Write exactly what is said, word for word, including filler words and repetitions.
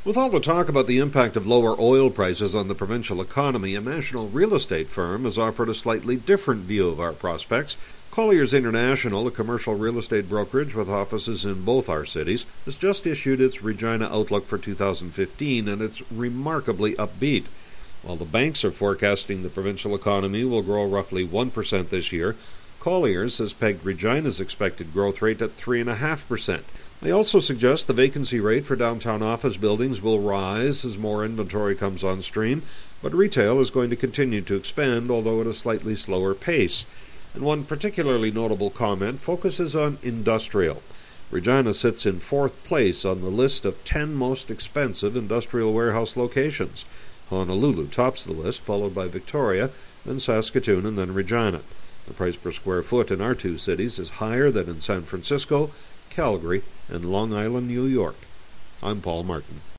With all the talk about the impact of lower oil prices on the provincial economy, a national real estate firm has offered a slightly different view of our prospects. Colliers International, a commercial real estate brokerage with offices in both our cities, has just issued its Regina Outlook for two thousand fifteen, and it's remarkably upbeat. While the banks are forecasting the provincial economy will grow roughly one percent this year, Colliers has pegged Regina's expected growth rate at three point five percent. They also suggest the vacancy rate for downtown office buildings will rise as more inventory comes on stream, but retail is going to continue to expand, although at a slightly slower pace. And one particularly notable comment focuses on industrial. Regina sits in fourth place on the list of ten most expensive industrial warehouse locations. Honolulu tops the list, followed by Victoria, then Saskatoon, and then Regina. The price per square foot in our two cities is higher than in San Francisco, Calgary, and Long Island, New York. I'm Paul Martin.